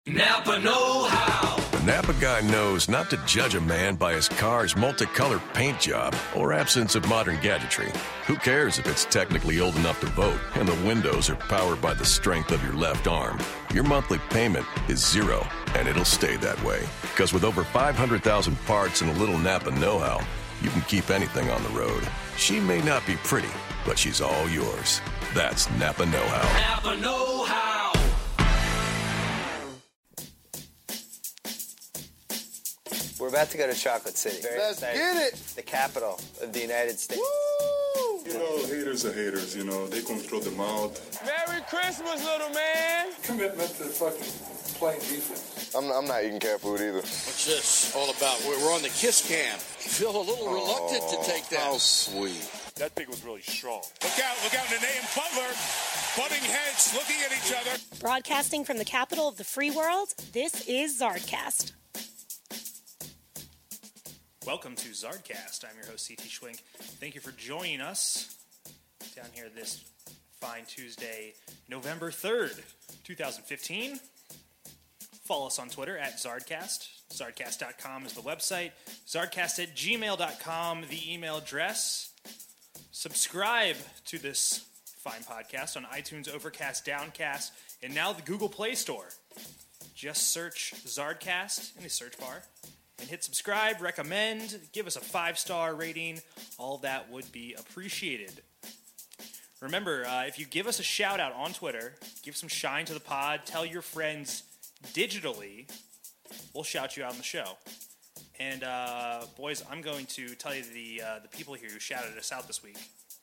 Napa know-how. The Napa guy knows not to judge a man by his car's multicolored paint job or absence of modern gadgetry. Who cares if it's technically old enough to vote and the windows are powered by the strength of your left arm? Your monthly payment is zero, and it'll stay that way. Because with over 500,000 parts and a little Napa know-how, you can keep anything on the road. She may not be pretty, but she's all yours. That's Napa know-how. Napa know-how. We're about to go to Chocolate City. Let's get it! The capital of the United States. Woo! You know, haters are haters, you know. They control the mouth. Merry Christmas, little man! Commitment to fucking playing defense. I'm not eating cat food either. What's this all about? We're on the kiss cam. Feel a little reluctant to take that. How sweet. That thing was really strong. Look out, Nene and Butler, butting heads, looking at each other. Broadcasting from the capital of the free world, this is Zardcast. Welcome to Zardcast. I'm your host, C.T. Schwink. Thank you for joining us down here this fine Tuesday, November 3rd, 2015. Follow us on Twitter at Zardcast. Zardcast.com is the website. Zardcast@gmail.com, the email address. Subscribe to this fine podcast on iTunes, Overcast, Downcast, and now the Google Play Store. Just search Zardcast in the search bar and hit subscribe, recommend, give us a 5-star rating. All of that would be appreciated. Remember, if you give us a shout out on Twitter, give some shine to the pod, tell your friends digitally, we'll shout you out on the show. And boys, I'm going to tell you the people here who shouted us out this week.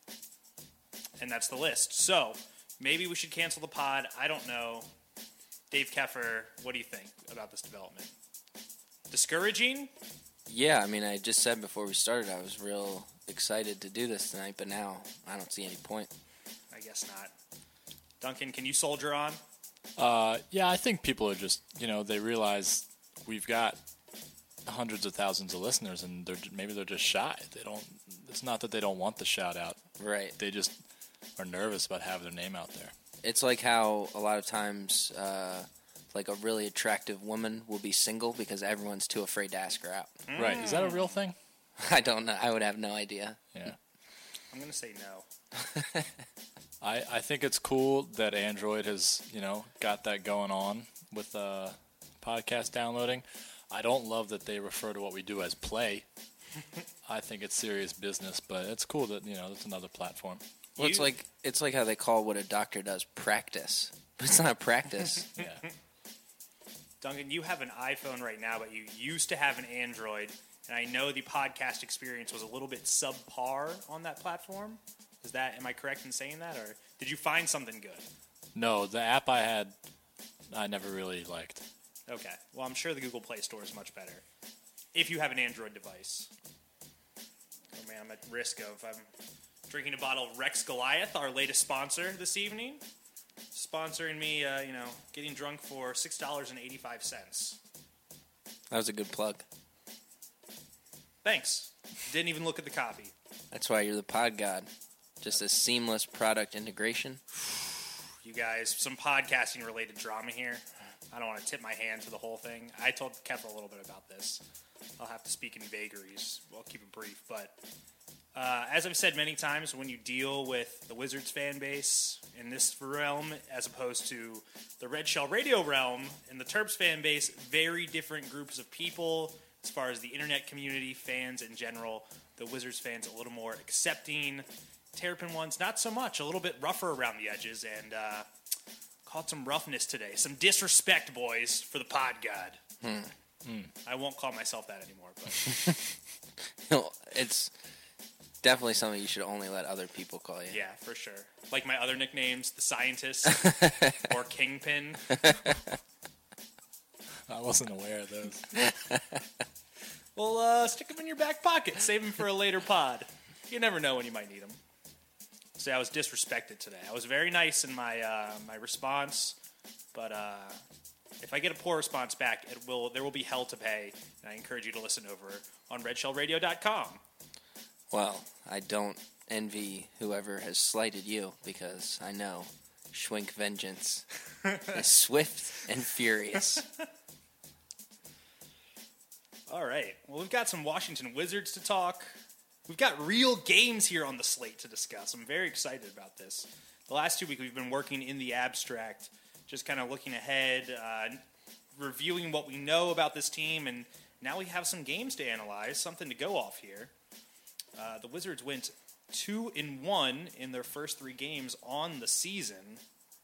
And that's the list. So, maybe we should cancel the pod. I don't know. Dave Keffer, what do you think about this development? Discouraging? Yeah, I mean, I just said before we started I was real excited to do this tonight, but now I don't see any point. I guess not. Duncan, can you soldier on? Yeah, I think people are just, they realize we've got hundreds of thousands of listeners, and maybe they're just shy. It's not that they don't want the shout out. Right. They just are nervous about having their name out there. It's like how a lot of times, like a really attractive woman will be single because everyone's too afraid to ask her out. Right. Is that a real thing? I don't know. I would have no idea. Yeah. I'm going to say no. I think it's cool that Android has, got that going on with podcast downloading. I don't love that they refer to what we do as play. I think it's serious business, but it's cool that, it's another platform. Well, it's like how they call what a doctor does practice. But it's not practice. Yeah. Duncan, you have an iPhone right now, but you used to have an Android, and I know the podcast experience was a little bit subpar on that platform. Am I correct in saying that, or did you find something good? No, the app I had, I never really liked. Okay. Well, I'm sure the Google Play Store is much better if you have an Android device. Oh, man, I'm at risk of drinking a bottle of Rex Goliath, our latest sponsor this evening. Sponsoring me, getting drunk for $6.85. That was a good plug. Thanks. Didn't even look at the copy. That's why you're the pod god. Just a seamless product integration. You guys, some podcasting-related drama here. I don't want to tip my hand to the whole thing. I told Kefla a little bit about this. I'll have to speak in vagaries. I'll keep it brief. But as I've said many times, when you deal with the Wizards fan base in this realm as opposed to the Red Shell Radio realm and the Terps fan base, very different groups of people as far as the internet community, fans in general. The Wizards fans a little more accepting. Terrapin ones, not so much. A little bit rougher around the edges, and caught some roughness today. Some disrespect, boys, for the pod god. I won't call myself that anymore. But it's definitely something you should only let other people call you. Yeah, for sure. Like my other nicknames, the Scientist or Kingpin. I wasn't aware of those. Well, stick them in your back pocket. Save them for a later pod. You never know when you might need them. So I was disrespected today. I was very nice in my my response, but if I get a poor response back, there will be hell to pay, and I encourage you to listen over on redshellradio.com. Well, I don't envy whoever has slighted you, because I know Schwink vengeance is swift and furious. All right. Well, we've got some Washington Wizards to talk. We've got real games here on the slate to discuss. I'm very excited about this. The last 2 weeks we've been working in the abstract, just kind of looking ahead, reviewing what we know about this team, and now we have some games to analyze, something to go off here. The Wizards went 2-1 in their first 3 games on the season.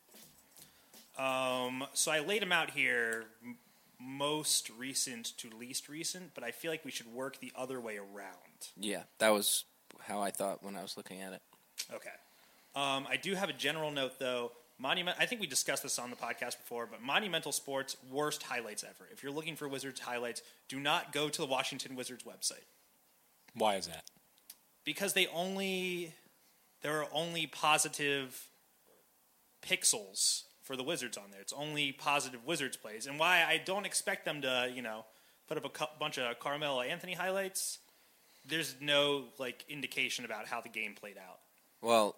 So I laid them out here, most recent to least recent, but I feel like we should work the other way around. Yeah, that was how I thought when I was looking at it. Okay. I do have a general note, though. I think we discussed this on the podcast before, but Monumental Sports, worst highlights ever. If you're looking for Wizards highlights, do not go to the Washington Wizards website. Why is that? Because there are only positive pixels for the Wizards on there. It's only positive Wizards plays. And why I don't expect them to, put up a bunch of Carmelo Anthony highlights, there's no, indication about how the game played out. Well,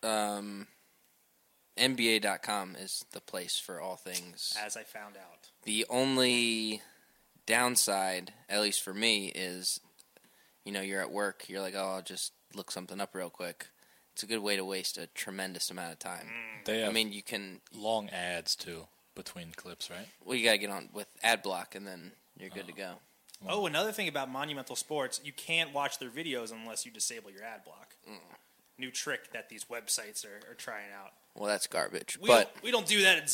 NBA.com is the place for all things. As I found out. The only downside, at least for me, is, you're at work, you're like, oh, I'll just look something up real quick. It's a good way to waste a tremendous amount of time. They have you can... long ads, too, between clips, right? Well, you got to get on with ad block, and then you're good to go. Oh, another thing about Monumental Sports, you can't watch their videos unless you disable your ad block. New trick that these websites are trying out. Well, that's garbage. We don't do that at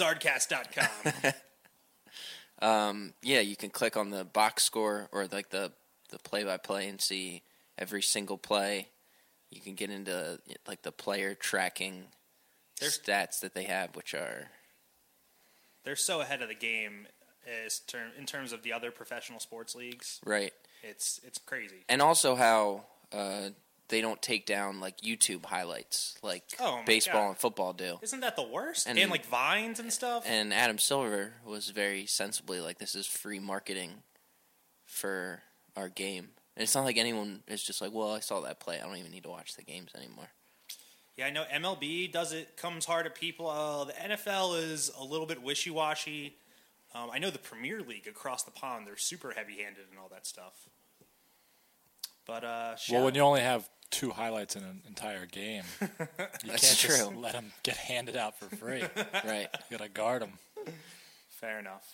Zardcast.com. Yeah, you can click on the box score or the play-by-play and see every single play. You can get into the player tracking stats that they have, which are... They're so ahead of the game in terms of the other professional sports leagues. Right. It's crazy. And also how they don't take down YouTube highlights like baseball and football do. Isn't that the worst? And Vines and stuff? And Adam Silver was very sensibly this is free marketing for our game. And it's not like anyone is just well, I saw that play. I don't even need to watch the games anymore. Yeah, I know MLB comes hard at people. The NFL is a little bit wishy-washy. I know the Premier League across the pond, they're super heavy-handed and all that stuff. But when you only have 2 highlights in an entire game, you can't just let them get handed out for free. Right. You got to guard them. Fair enough.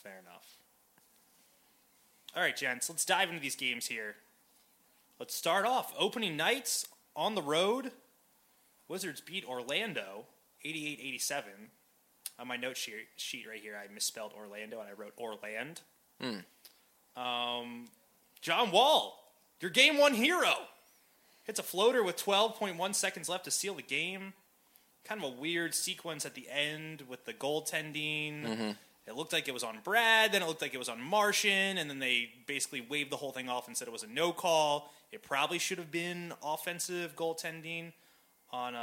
All right, gents, let's dive into these games here. Let's start off. Opening nights on the road. Wizards beat Orlando 88-87. On my note sheet right here, I misspelled Orlando and I wrote Orland. John Wall, your game 1 hero, hits a floater with 12.1 seconds left to seal the game. Kind of a weird sequence at the end with the goaltending. Mm-hmm. It looked like it was on Brad, then it looked like it was on Martian, and then they basically waved the whole thing off and said it was a no call. It probably should have been offensive goaltending on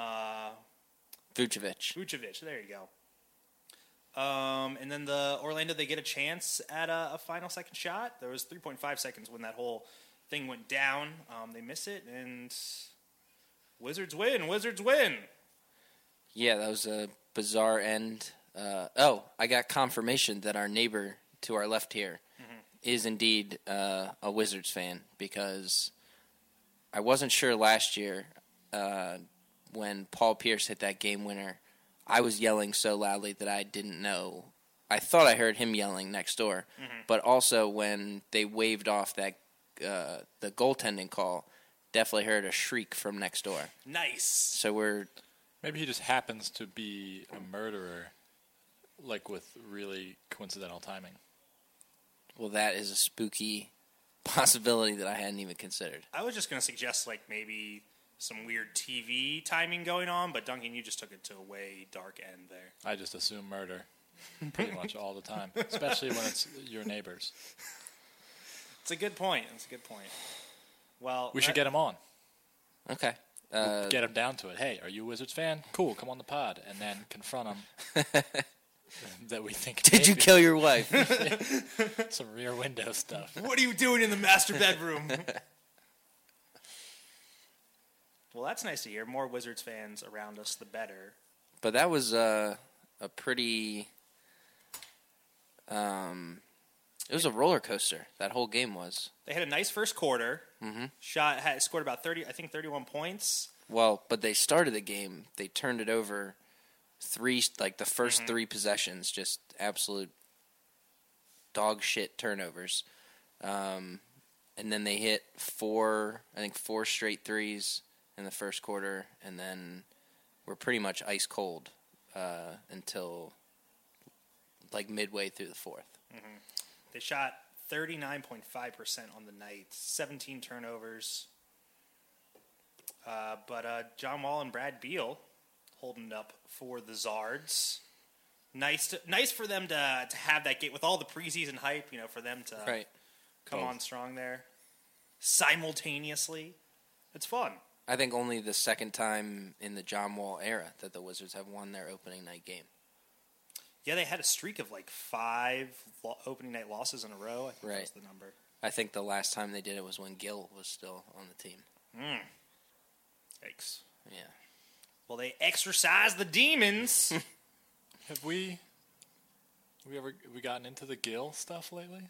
Vucevic, there you go. And then the Orlando, they get a chance at a final second shot. There was 3.5 seconds when that whole thing went down. They miss it, and Wizards win. Yeah, that was a bizarre end. I got confirmation that our neighbor to our left here is indeed a Wizards fan, because I wasn't sure last year when Paul Pierce hit that game winner. I was yelling so loudly that I didn't know. I thought I heard him yelling next door, but also when they waved off that the goaltending call, definitely heard a shriek from next door. Nice. So maybe he just happens to be a murderer, with really coincidental timing. Well, that is a spooky possibility that I hadn't even considered. I was just going to suggest maybe some weird TV timing going on, but Duncan, you just took it to a way dark end there. I just assume murder pretty much all the time, especially when it's your neighbors. It's a good point. Well, we should get him on. Okay. We'll get him down to it. Hey, are you a Wizards fan? Cool, come on the pod, and then confront him that we think. Did you kill your wife? Some Rear Window stuff. What are you doing in the master bedroom? Well, that's nice to hear. More Wizards fans around us, the better. But that was a pretty. It was a roller coaster. That whole game was. They had a nice first quarter. Mm-hmm. Scored about 31 points. Well, but they started the game. They turned it over the first three possessions, just absolute dog shit turnovers. And then they hit four straight threes in the first quarter, and then were pretty much ice cold until like midway through the fourth. Mm-hmm. They shot 39.5% on the night, 17 turnovers. But John Wall and Brad Beal holding up for the Zards. Nice for them to have that game with all the preseason hype. For them to come on strong there simultaneously. It's fun. I think only the second time in the John Wall era that the Wizards have won their opening night game. Yeah, they had a streak of like 5 opening night losses in a row. I think that was the number. I think the last time they did it was when Gil was still on the team. Yikes. Yeah. Well, they exorcised the demons. Have we gotten into the Gil stuff lately?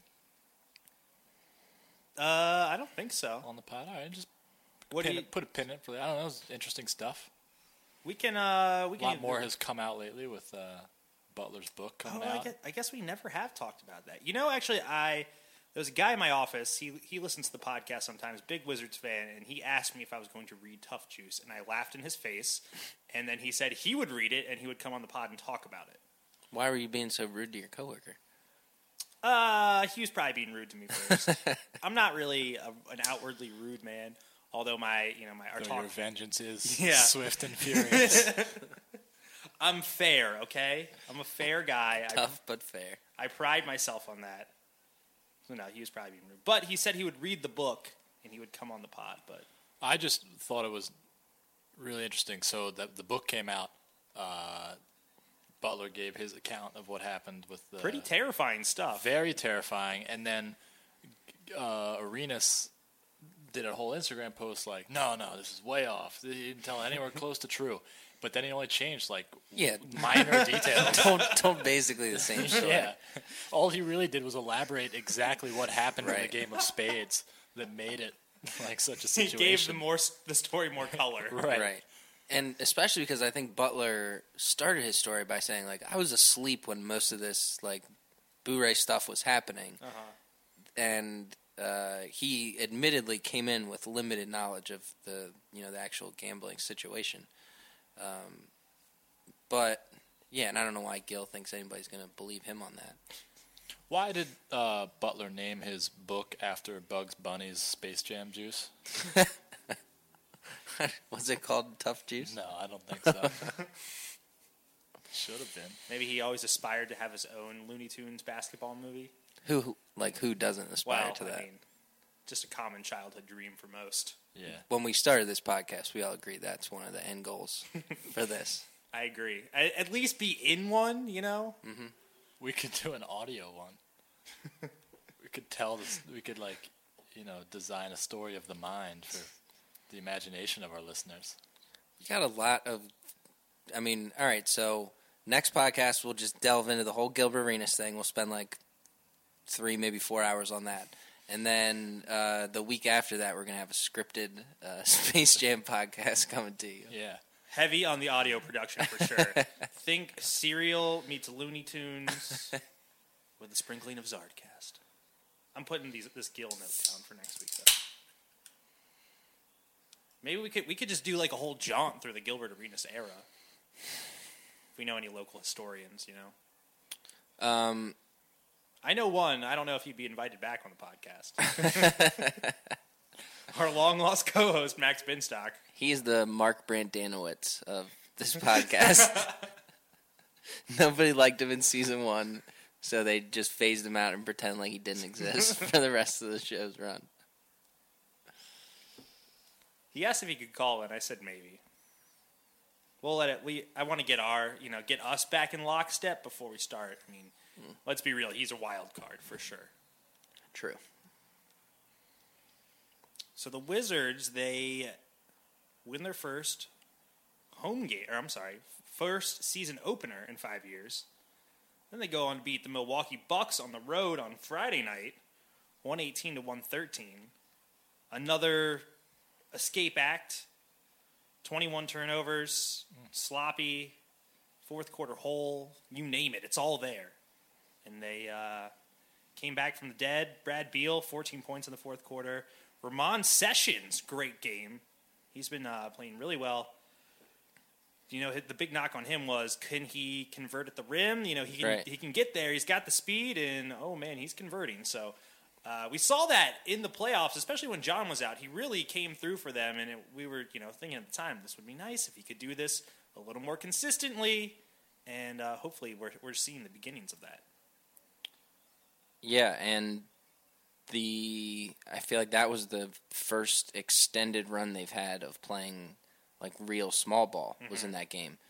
I don't think so. On the pod? All right, just put a pin in it for that. I don't know. It's interesting stuff. We can. A lot more has come out lately with Butler's book coming out. I guess we never have talked about that. Actually, there was a guy in my office. He listens to the podcast sometimes, big Wizards fan, and he asked me if I was going to read Tough Juice, and I laughed in his face. And then he said he would read it, and he would come on the pod and talk about it. Why were you being so rude to your coworker? He was probably being rude to me first. I'm not really an outwardly rude man, although your vengeance is swift and furious. I'm fair, okay? I'm a fair guy. Tough but fair. I pride myself on that. So no, he was probably being rude. But he said he would read the book and he would come on the pod. But I just thought it was really interesting. So the book came out. Butler gave his account of what happened with the pretty terrifying stuff. Very terrifying. And then Arenas did a whole Instagram post like, no, this is way off. He didn't tell anywhere close to true. But then he only changed minor details. Told basically the same story. Yeah. All he really did was elaborate exactly what happened in the game of spades that made it like such a situation. He gave the story more color. Right. And especially because I think Butler started his story by saying, I was asleep when most of this, Boo-Ray stuff was happening. Uh-huh. And he admittedly came in with limited knowledge of the actual gambling situation. But, yeah, and I don't know why Gil thinks anybody's going to believe him on that. Why did Butler name his book after Bugs Bunny's Space Jam juice? Was it called Tough Juice? No, I don't think so. Should have been. Maybe he always aspired to have his own Looney Tunes basketball movie. Who doesn't aspire to that? I mean, just a common childhood dream for most. Yeah. When we started this podcast, we all agreed that's one of the end goals for this. I agree. At least be in one, Mm-hmm. We could do an audio one. We could design a story of the mind for the imagination of our listeners. You got a lot of... all right, so next podcast we'll just delve into the whole Gilbert Arenas thing. We'll spend 3, maybe 4 hours on that. And then the week after that, we're going to have a scripted Space Jam podcast coming to you. Yeah. Heavy on the audio production for sure. Think Serial meets Looney Tunes with a sprinkling of Zardcast. I'm putting this Gil note down for next week, though. Maybe we could just do a whole jaunt through the Gilbert Arenas era. If we know any local historians, I know one. I don't know if he'd be invited back on the podcast. Our long-lost co-host, Max Binstock. He's the Mark Brandanowitz of this podcast. Nobody liked him in season 1, so they just phased him out and pretend like he didn't exist for the rest of the show's run. He asked if he could call in. I said maybe. We'll let it. I want to get get us back in lockstep before we start. Let's be real. He's a wild card for sure. True. So the Wizards, they win their first home game. first season opener in 5 years. Then they go on to beat the Milwaukee Bucks on the road on Friday night, 118-113. Another escape act, 21 turnovers, sloppy, fourth quarter hole, you name it, it's all there. And they came back from the dead. Brad Beal, 14 points in the fourth quarter. Ramon Sessions, great game. He's been playing really well. You know, the big knock on him was, can he convert at the rim? You know, he can get there. He's got the speed, and, oh, man, he's converting. So we saw that in the playoffs, especially when John was out. He really came through for them, and we were, thinking at the time, this would be nice if he could do this a little more consistently, and hopefully we're seeing the beginnings of that. Yeah, and I feel like that was the first extended run they've had of playing like real small ball was in that game.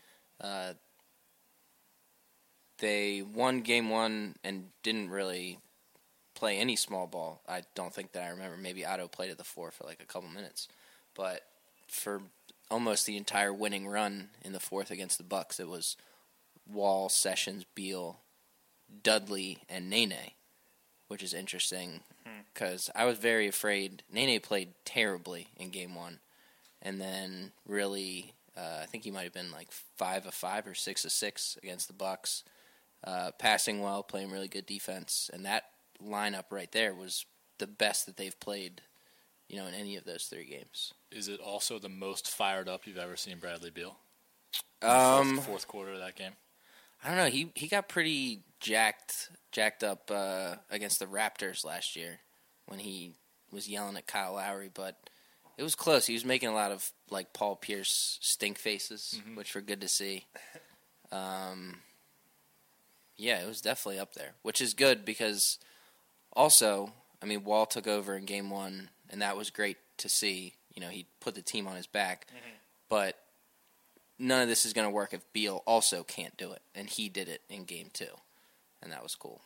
They won game one and didn't really play any small ball. I don't think that I remember. Maybe Otto played at the 4 for like a couple minutes. But for almost the entire winning run in the fourth against the Bucks, it was Wall, Sessions, Beal, Dudley, and Nene, which is interesting because I was very afraid. Nene played terribly in game one. And then really, I think he might have been like 5 of 5 or 6 of 6 against the Bucks. Passing well, playing really good defense, and that lineup right there was the best that they've played, in any of those 3 games. Is it also the most fired up you've ever seen Bradley Beal? Fourth quarter of that game. I don't know. He got pretty jacked up against the Raptors last year when he was yelling at Kyle Lowry, but it was close. He was making a lot of like Paul Pierce stink faces, which were good to see. Yeah, it was definitely up there, which is good because also, Wall took over in game one, and that was great to see. He put the team on his back, but none of this is going to work if Beal also can't do it, and he did it in game 2, and that was cool.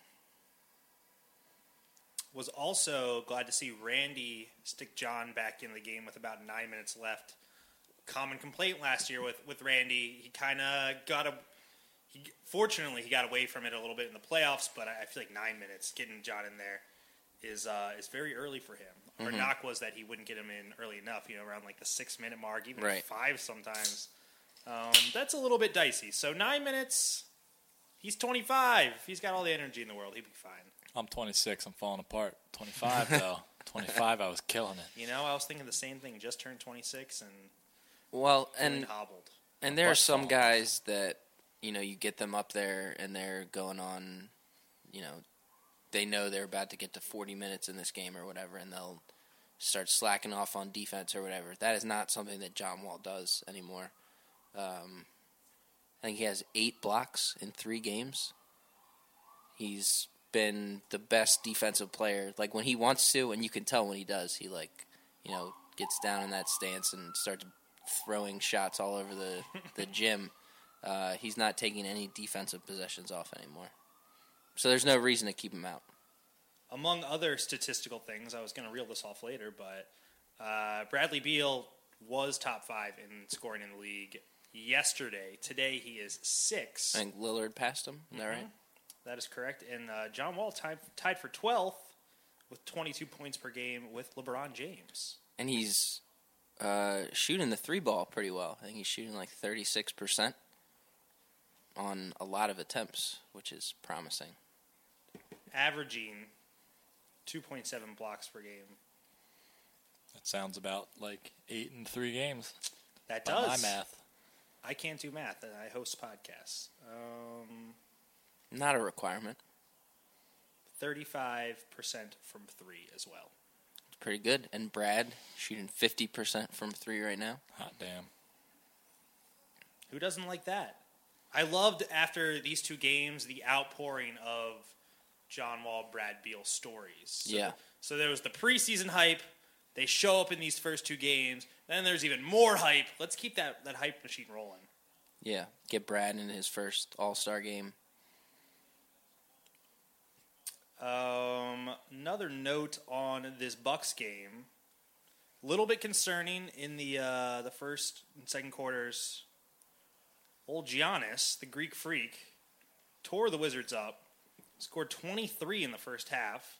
Was also glad to see Randy stick John back in the game with about 9 minutes left. Common complaint last year with Randy. He kind of fortunately, he got away from it a little bit in the playoffs, but I feel like 9 minutes, getting John in there is very early for him. Our knock was that he wouldn't get him in early enough, around like the 6-minute mark, even 5 sometimes. That's a little bit dicey. So 9 minutes, he's 25. He's got all the energy in the world. He'd be fine. I'm 26. I'm falling apart. 25, though. 25, I was killing it. I was thinking the same thing. Just turned 26 and hobbled. And there are some guys that, you get them up there and they're going on, they know they're about to get to 40 minutes in this game or whatever, and they'll start slacking off on defense or whatever. That is not something that John Wall does anymore. I think he has 8 blocks in 3 games. He's been the best defensive player. Like when he wants to, and you can tell when he does, he gets down in that stance and starts throwing shots all over the gym. He's not taking any defensive possessions off anymore. So there's no reason to keep him out. Among other statistical things, I was going to reel this off later, but Bradley Beal was top 5 in scoring in the league yesterday. Today he is 6. I think Lillard passed him. Is that right? That is correct. And John Wall tied for 12th with 22 points per game with LeBron James. And he's shooting the 3 ball pretty well. I think he's shooting like 36% on a lot of attempts, which is promising. Averaging 2.7 blocks per game. That sounds about like 8 in 3 games. That does. By my math. I can't do math, and I host podcasts. Not a requirement. 35% from 3 as well. It's pretty good. And Brad shooting 50% from 3 right now. Hot damn. Who doesn't like that? I loved, after these 2 games, the outpouring of John Wall, Brad Beal stories. So there was the preseason hype. They show up in these first 2 games. Then there's even more hype. Let's keep that hype machine rolling. Yeah, get Brad in his first All-Star game. Another note on this Bucks game. A little bit concerning in the first and second quarters. old Giannis, the Greek freak, tore the Wizards up, scored 23 in the first half.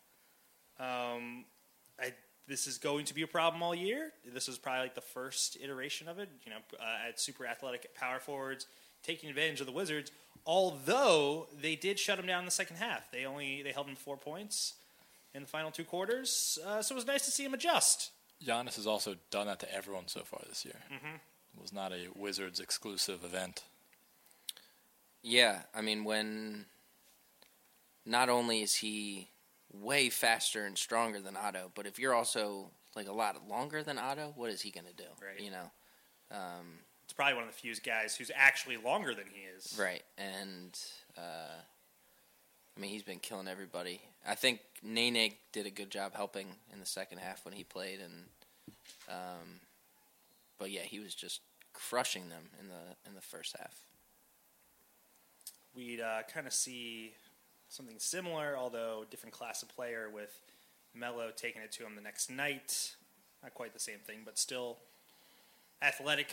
This is going to be a problem all year. This is probably like the first iteration of it, at super athletic power forwards taking advantage of the Wizards, although they did shut them down in the second half. They held them 4 points in the final 2 quarters, so it was nice to see him adjust. Giannis has also done that to everyone so far this year. Mm-hmm. It was not a Wizards exclusive event. Yeah, I mean, when not only is he way faster and stronger than Otto, but if you're also like a lot longer than Otto, what is he going to do? Right. It's probably one of the few guys who's actually longer than he is. Right, and I mean, he's been killing everybody. I think Nene did a good job helping in the second half when he played, but yeah, he was just crushing them in the first half. We'd kind of see something similar, although different class of player, with Melo taking it to him the next night. Not quite the same thing, but still athletic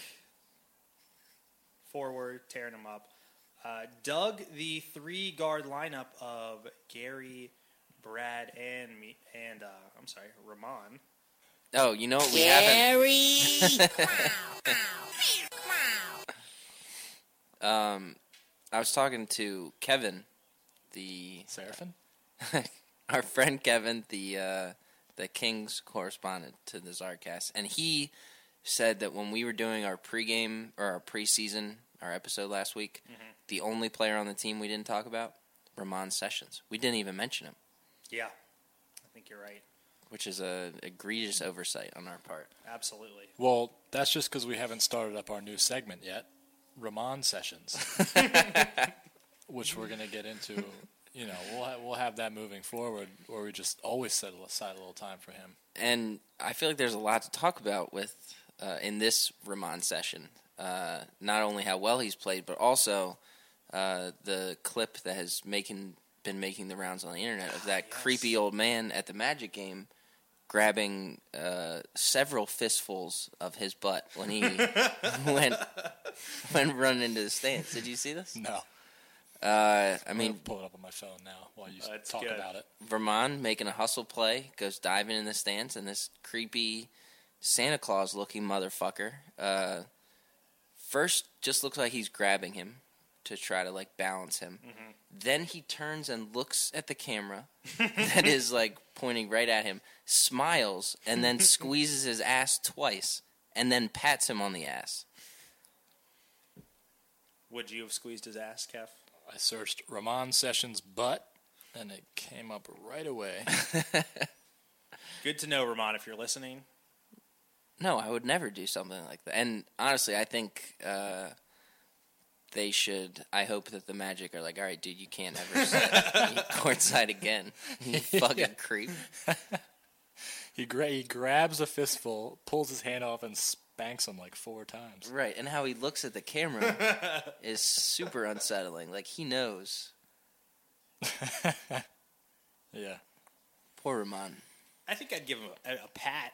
forward, tearing him up. Dug the 3-guard lineup of Gary, Brad, and Ramon. Oh, you know what we haven't. I was talking to Kevin, the Seraphin, our friend Kevin, the Kings correspondent to the Zardcast, and he said that when we were doing our pregame or our preseason, our episode last week, the only player on the team we didn't talk about, Ramon Sessions. We didn't even mention him. Yeah, I think you're right. Which is a egregious oversight on our part. Absolutely. Well, that's just because we haven't started up our new segment yet, Ramon Sessions, which we're going to get into. We'll have that moving forward, or we just always set aside a little time for him. And I feel like there's a lot to talk about with in this Ramon session. Not only how well he's played, but also the clip that has been making the rounds on the internet of that creepy old man at the Magic game grabbing several fistfuls of his butt when he went running into the stands. Did you see this? No. I mean, pull it up on my phone now while you talk about it. Vermont making a hustle play, goes diving in the stands, and this creepy Santa Claus looking motherfucker first just looks like he's grabbing him to try to balance him. Mm-hmm. Then he turns and looks at the camera that is pointing right at him, smiles, and then squeezes his ass twice, and then pats him on the ass. Would you have squeezed his ass, Kev? I searched Ramon Sessions' butt, and it came up right away. Good to know, Ramon, if you're listening. No, I would never do something like that. And honestly, I think they should. I hope that the Magic are like, all right, dude, you can't ever sit courtside again. You fucking creep. He grabs a fistful, pulls his hand off, and spanks him 4 times. Right, and how he looks at the camera is super unsettling. He knows. Yeah. Poor Ramon. I think I'd give him a pat.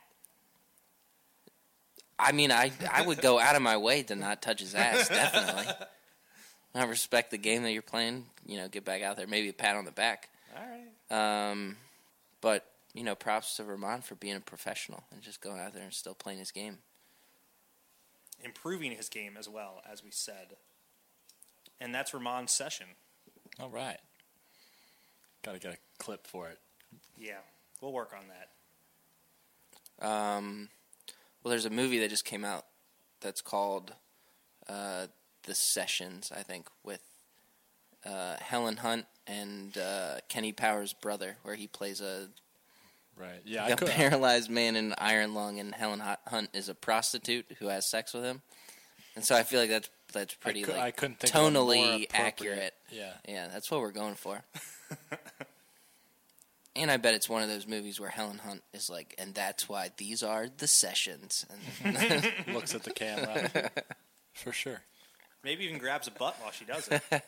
I mean, I would go out of my way to not touch his ass, definitely. I respect the game that you're playing. Get back out there. Maybe a pat on the back. All right. But, props to Ramon for being a professional and just going out there and still playing his game. Improving his game as well, as we said. And that's Ramon's session. All right. Got to get a clip for it. Yeah, we'll work on that. Well, there's a movie that just came out that's called The Sessions, I think, with Helen Hunt and Kenny Powers' brother, where he plays a paralyzed man in an iron lung, and Helen Hunt is a prostitute who has sex with him. And so I feel like that's pretty I couldn't think tonally accurate. Yeah, that's what we're going for. And I bet it's one of those movies where Helen Hunt is like, and that's why these are the sessions. And looks at the camera. For sure. Maybe even grabs a butt while she does it.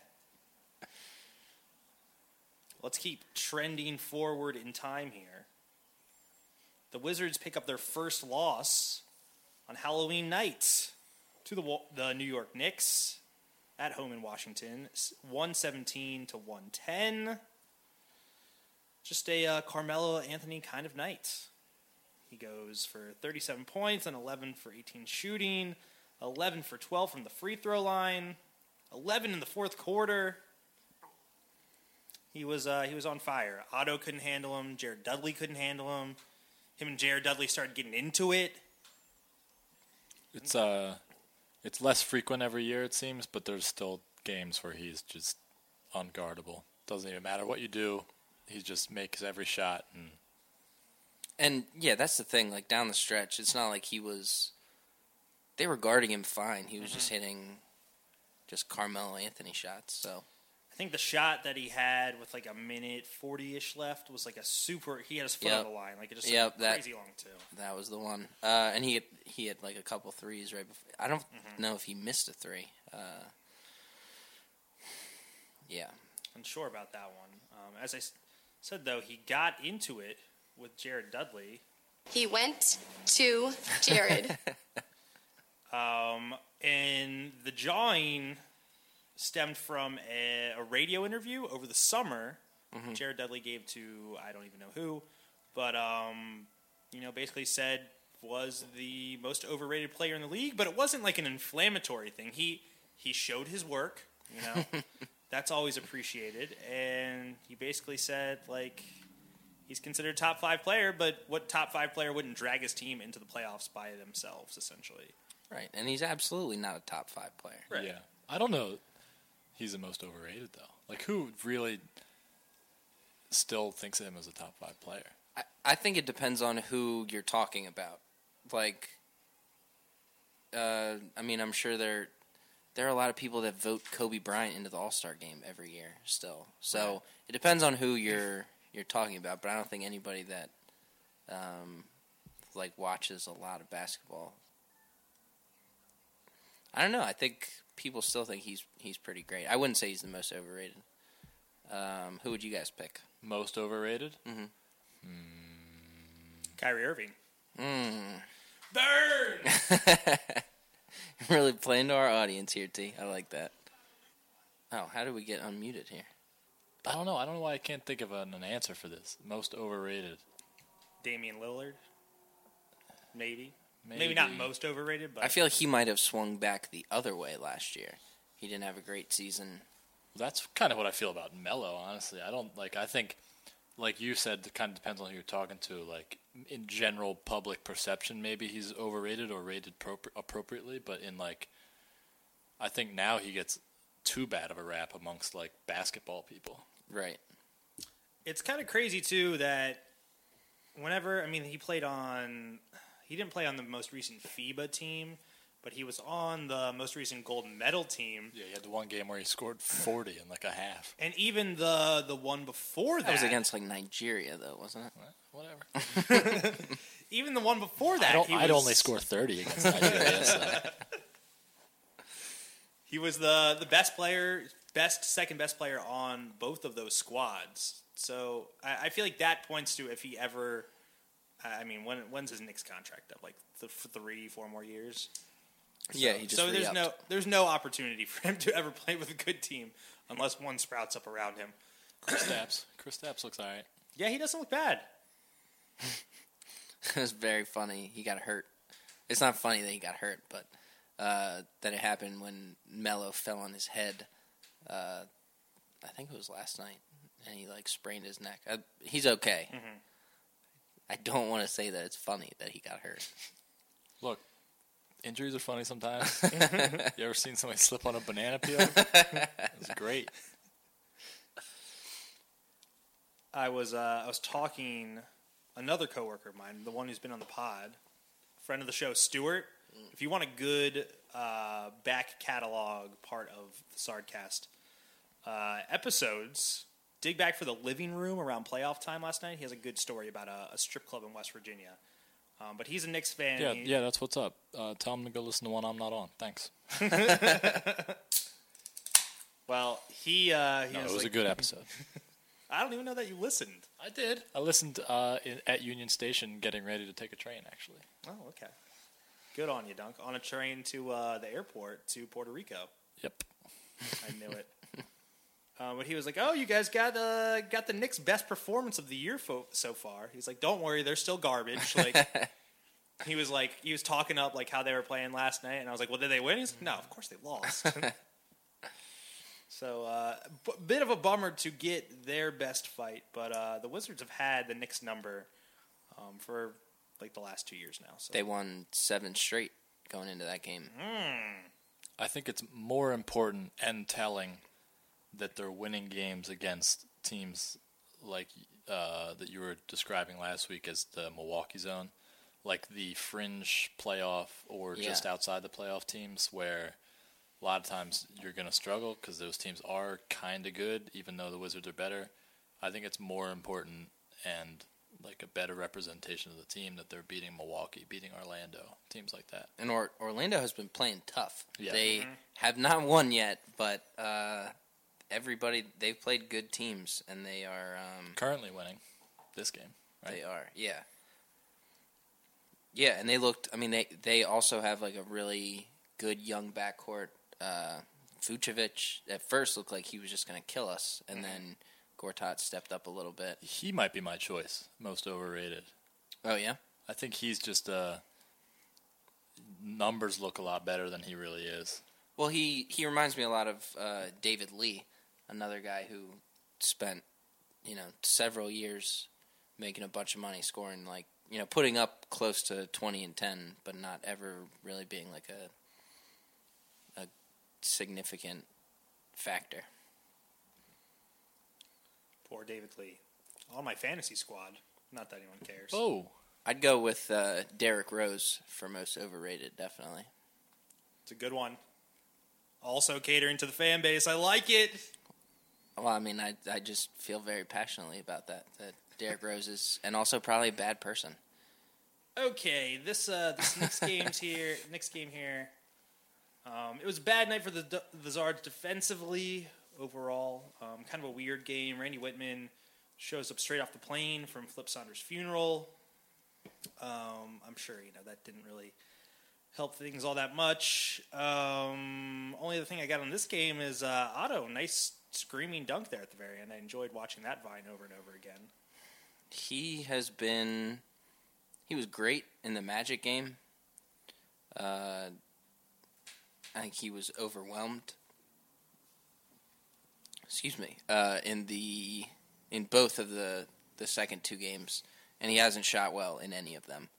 Let's keep trending forward in time here. The Wizards pick up their first loss on Halloween night to the New York Knicks. at home in Washington, 117 to 110. Just a Carmelo Anthony kind of night. He goes for 37 points and 11 for 18 shooting, 11 for 12 from the free throw line, 11 in the fourth quarter. He was on fire. Otto couldn't handle him. Jared Dudley couldn't handle him. Him and Jared Dudley started getting into it. It's less frequent every year, it seems, but there's still games where he's just unguardable. Doesn't even matter what you do. He just makes every shot. And yeah, that's the thing. Like, down the stretch, it's not like they were guarding him fine. He was just hitting just Carmelo Anthony shots. So I think the shot that he had with like a minute 40-ish left was like he had his foot on the line. Like, it just crazy long, too. That was the one. And he had like a couple threes right before. I don't know if he missed a three. Yeah. Unsure about that one. As I said, though, he got into it with Jared Dudley. He went to Jared. And the jawing stemmed from a radio interview over the summer. Jared Dudley gave to, I don't even know who, but, basically said was the most overrated player in the league, but it wasn't like an inflammatory thing. He showed his work, That's always appreciated. And he basically said, like, he's considered a top 5 player, but what top 5 player wouldn't drag his team into the playoffs by themselves, essentially? Right, and he's absolutely not a top 5 player. Right. Yeah. I don't know he's the most overrated, though. Like, who really still thinks of him as a top 5 player? I think it depends on who you're talking about. Like, I'm sure there are a lot of people that vote Kobe Bryant into the All-Star game every year still. So it depends on who you're talking about, but I don't think anybody that watches a lot of basketball. I don't know. I think people still think he's pretty great. I wouldn't say he's the most overrated. Who would you guys pick? Most overrated? Kyrie Irving. Burn! Really playing to our audience here, T. I like that. Oh, how do we get unmuted here? I don't know. I don't know why I can't think of an answer for this. Most overrated. Damian Lillard. Maybe not most overrated, but I feel like he might have swung back the other way last year. He didn't have a great season. That's kind of what I feel about Melo, honestly. I think, like you said, it kind of depends on who you're talking to. Like, in general public perception, maybe he's overrated or rated appropriately, but I think now he gets too bad of a rap amongst, basketball people. Right. It's kind of crazy, too, that whenever, he didn't play on the most recent FIBA team, but he was on the most recent gold medal team. Yeah, he had the one game where he scored 40 in a half. And even the one before that was against Nigeria, though, wasn't it? Whatever. Even the one before that, I'd only score 30 against Nigeria. So. He was the second best player on both of those squads. So I feel like that points to if he ever. When's his Knicks contract up? 3-4 more years. Yeah, he just there's no opportunity for him to ever play with a good team unless one sprouts up around him. Chris Stapps looks all right. Yeah, he doesn't look bad. It was very funny. He got hurt. It's not funny that he got hurt, but that it happened when Melo fell on his head. I think it was last night, and he sprained his neck. He's okay. Mm-hmm. I don't want to say that it's funny that he got hurt. Look, injuries are funny sometimes. You ever seen somebody slip on a banana peel? It's great. I was talking another coworker of mine, the one who's been on the pod, friend of the show, Stuart. If you want a good back catalog part of the Sardcast episodes, dig back for the living room around playoff time last night. He has a good story about a strip club in West Virginia. But he's a Knicks fan. Yeah, that's what's up. Tell him to go listen to one I'm not on. Thanks. Well, it was a good episode. I don't even know that you listened. I did. I listened at Union Station getting ready to take a train, actually. Oh, okay. Good on you, Dunk. On a train to the airport to Puerto Rico. Yep. I knew it. But he was like, "Oh, you guys got the Knicks' best performance of the year so far." He's like, "Don't worry, they're still garbage." Like he was talking up like how they were playing last night, and I was like, "Well, did they win?" He's like, "No, of course they lost." So, bit of a bummer to get their best fight, but the Wizards have had the Knicks number for like the last 2 years now. So they won 7 straight going into that game. I think it's more important and telling that they're winning games against teams like that you were describing last week as the Milwaukee Zone, like the fringe playoff or just outside the playoff teams, where a lot of times you're going to struggle because those teams are kind of good, even though the Wizards are better. I think it's more important and like a better representation of the team that they're beating Milwaukee, beating Orlando, teams like that. And Orlando has been playing tough. Yeah. They have not won yet, but they've played good teams, and they are currently winning this game. Right? They are, yeah. Yeah, and they looked. I mean, they also have like a really good young backcourt. Vucevic at first looked like he was just going to kill us, and then Gortat stepped up a little bit. He might be my choice, most overrated. Oh, yeah? I think he's just numbers look a lot better than he really is. Well, he reminds me a lot of David Lee, another guy who spent, several years making a bunch of money, scoring putting up close to 20 and 10, but not ever really being like a significant factor. Poor David Lee. On my fantasy squad. Not that anyone cares. Oh. I'd go with Derrick Rose for most overrated, definitely. It's a good one. Also catering to the fan base. I like it. Well, I mean, I just feel very passionately about that Derrick Rose is, and also probably a bad person. Okay, this Knicks game here. It was a bad night for the Zards defensively overall. Kind of a weird game. Randy Whitman shows up straight off the plane from Flip Saunders' funeral. I'm sure that didn't really help things all that much. Only other thing I got on this game is Otto. Nice screaming dunk there at the very end. I enjoyed watching that vine over and over again. He was great in the Magic game. I think he was overwhelmed. Excuse me. In both of the second 2 games, and he hasn't shot well in any of them.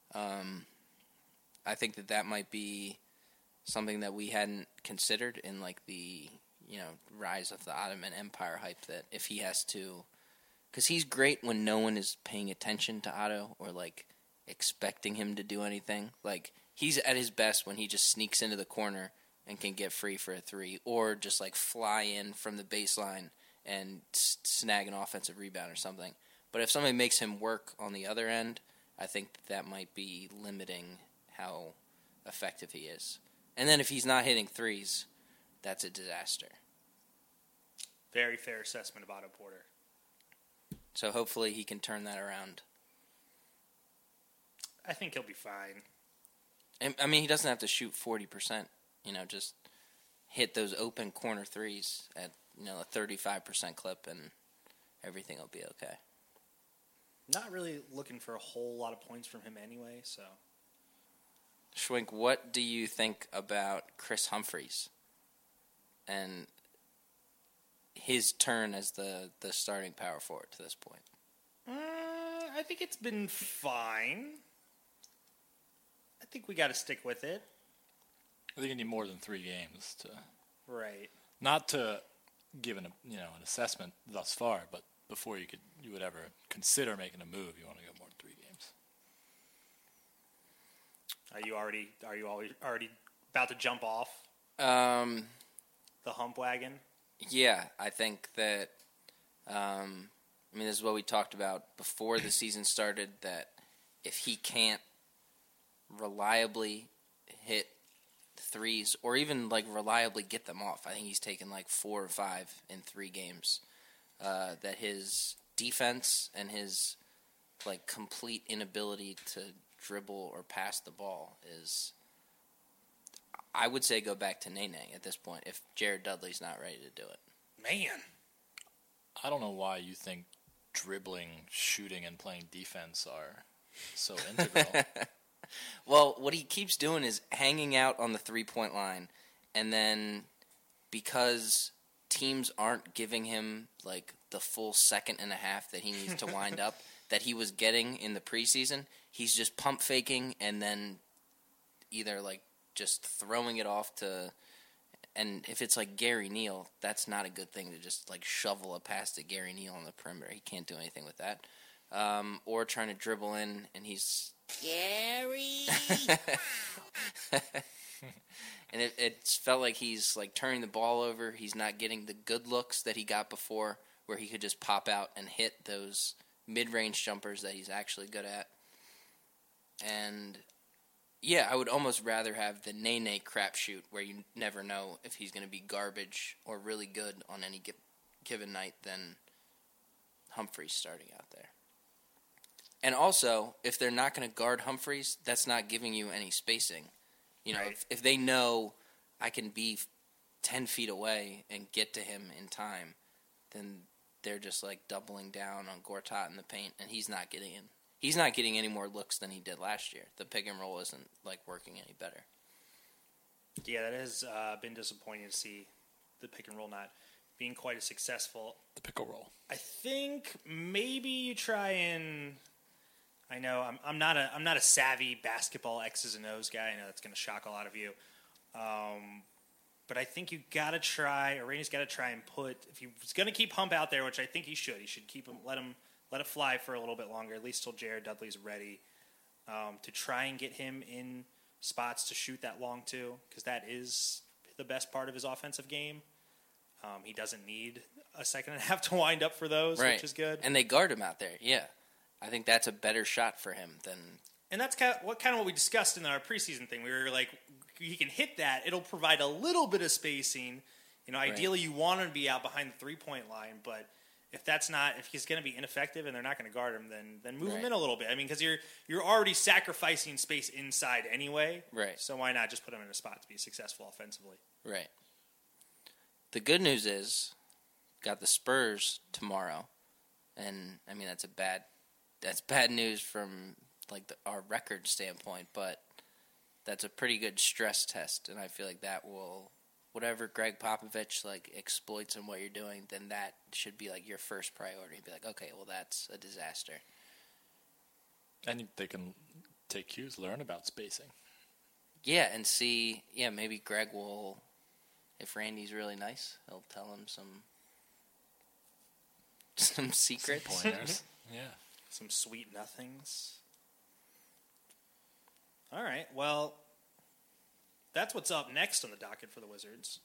I think that might be something that we hadn't considered in like the rise of the Ottoman Empire hype. That if he has to, because he's great when no one is paying attention to Otto or like expecting him to do anything. Like he's at his best when he just sneaks into the corner and can get free for a 3, or just like fly in from the baseline and snag an offensive rebound or something. But if somebody makes him work on the other end, I think that might be limiting how effective he is. And then if he's not hitting threes, that's a disaster. Very fair assessment of Otto Porter. So hopefully he can turn that around. I think he'll be fine. And, I mean, he doesn't have to shoot 40%. Just hit those open corner threes at a 35% clip, and everything will be okay. Not really looking for a whole lot of points from him anyway, so. Schwink, what do you think about Chris Humphries and his turn as the starting power forward to this point? I think it's been fine. I think we got to stick with it. I think you need more than 3 games to. Right. Not to give an assessment thus far, but before you would ever consider making a move, you want to go more than 3 games. Are you already about to jump off? The hump wagon? Yeah, I think that. This is what we talked about before the season started. That if he can't reliably hit threes, or even like reliably get them off, I think he's taken like 4 or 5 in 3 games. That his defense and his like complete inability to dribble or pass the ball is, I would say go back to Nene at this point if Jared Dudley's not ready to do it. Man. I don't know why you think dribbling, shooting, and playing defense are so integral. Well, what he keeps doing is hanging out on the three-point line, and then because teams aren't giving him like the full second and a half that he needs to wind up that he was getting in the preseason, he's just pump faking and then either like just throwing it off to, and if it's like Gary Neal, that's not a good thing to just like shovel a pass to Gary Neal on the perimeter. He can't do anything with that. Or trying to dribble in and he's Gary. And it's felt like he's like turning the ball over. He's not getting the good looks that he got before, where he could just pop out and hit those mid-range jumpers that he's actually good at. And yeah, I would almost rather have the Nene crapshoot, where you never know if he's going to be garbage or really good on any given night, than Humphries starting out there. And also, if they're not going to guard Humphries, that's not giving you any spacing. You know, Right. if they know I can be 10 feet away and get to him in time, then they're just like doubling down on Gortat in the paint, and he's not getting in. He's not getting any more looks than he did last year. The pick and roll isn't like working any better. Yeah, that has been disappointing to see the pick and roll not being quite as successful. The pickle roll. I think maybe you try and. I know I'm not a savvy basketball X's and O's guy. I know that's going to shock a lot of you, but I think you got to try. Rainey's got to try and put, if he's going to keep Hump out there, which I think he should. He should keep him, let it fly for a little bit longer, at least till Jared Dudley's ready, to try and get him in spots to shoot that long too, because that is the best part of his offensive game. He doesn't need a second and a half to wind up for those, Right. which is good. And they guard him out there. Yeah, I think that's a better shot for him than. And that's kind of what we discussed in our preseason thing. We were like, he can hit that. It'll provide a little bit of spacing. You know, ideally you want him to be out behind the 3-point line, but if he's going to be ineffective and they're not going to guard him, then move him in a little bit. I mean, because you're already sacrificing space inside anyway. Right. So why not just put him in a spot to be successful offensively? Right. The good news is, got the Spurs tomorrow, and I mean that's bad news from like our record standpoint, but that's a pretty good stress test, and I feel like that will, whatever Greg Popovich like exploits in what you're doing, then that should be like your first priority. Be like, okay, well that's a disaster. And they can take cues, learn about spacing. Yeah, and see, maybe Greg will, if Randy's really nice, he'll tell him some secrets. Some pointers. Yeah. Some sweet nothings. All right, well, that's what's up next on the docket for the Wizards.